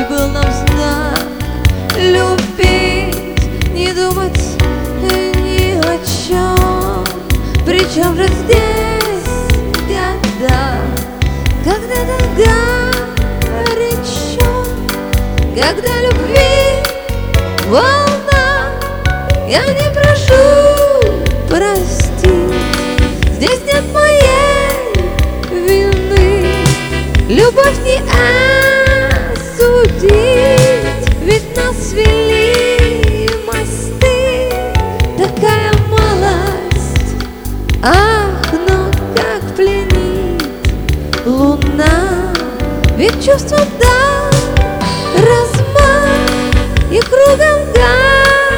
был нам знак любить, не думать ни о чем. Причем же здесь года, когда-то горячо, когда любви волна. Я не прошу простить, здесь нет моей вины. Любовь не осудить, ведь нас свели мосты. Такая малость, ах, но как пленит луна. Ведь чувством дан размах и кругом голова.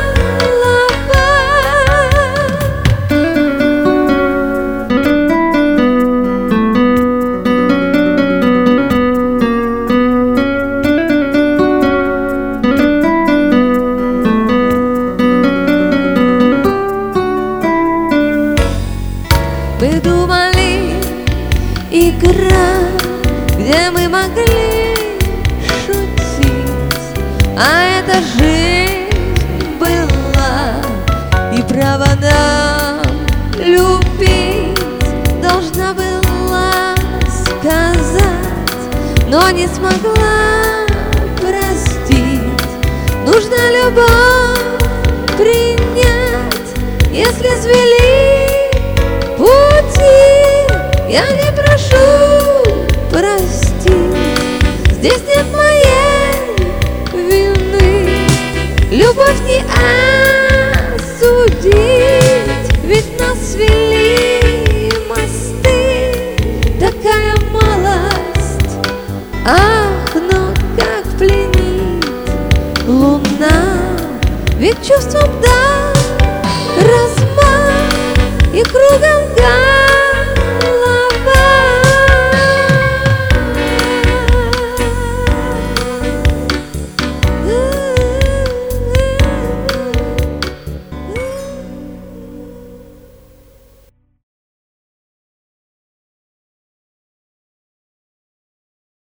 Мы думали, игра, где мы могли шутить, а эта жизнь была, и право нам любить должна была сказать, но не смогла простить. Нужно любовь принять, если свели пути. Я не прошу простить, здесь нет моей вины. Любовь не осудить, ведь нас свели мосты. Такая малость, ах, но как пленит луна. Ведь чувством